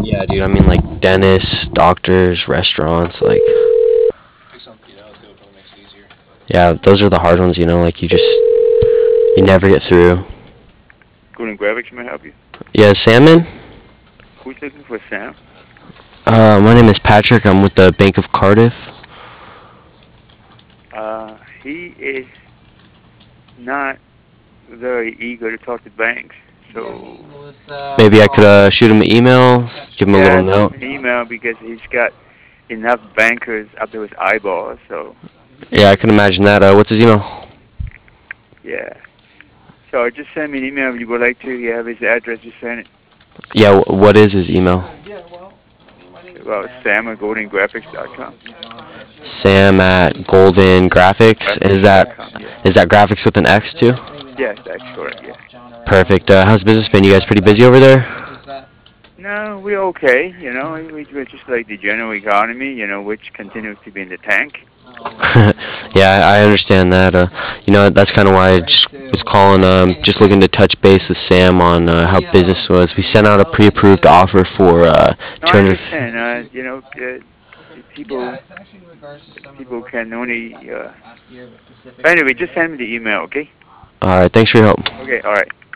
Yeah, dude. I mean, like dentists, doctors, restaurants. Like, yeah, those are the hard ones. Like you never get through. Golden Graphics may help you. Yeah, Salmon. Who's looking for Sam? My name is Patrick. I'm with the Bank of Cardiff. He is not very eager to talk to banks. So Maybe I could shoot him an email, give him a little yeah, send note. him an email because he's got enough bankers up to his eyeballs. So Yeah, I can imagine that. What's his email? yeah. So just send me an email if you would like to. You have his address. Just send it. Yeah, what is his email? Well, Sam at GoldenGraphics.com. Sam at Golden Graphics. Graphics.com. Yeah. Is that graphics with an X too? Yes, that's correct. Yeah. Perfect. How's business been? You guys pretty busy over there? No, we're okay. We're just like the general economy. Which continues to be in the tank. Yeah, I understand that. That's kind of why I just was calling, just looking to touch base with Sam on how business was. We sent out a pre-approved offer for No, I 200. understand. People people can only. Anyway, just send me the email, okay? All right, thanks for your help. Okay, all right.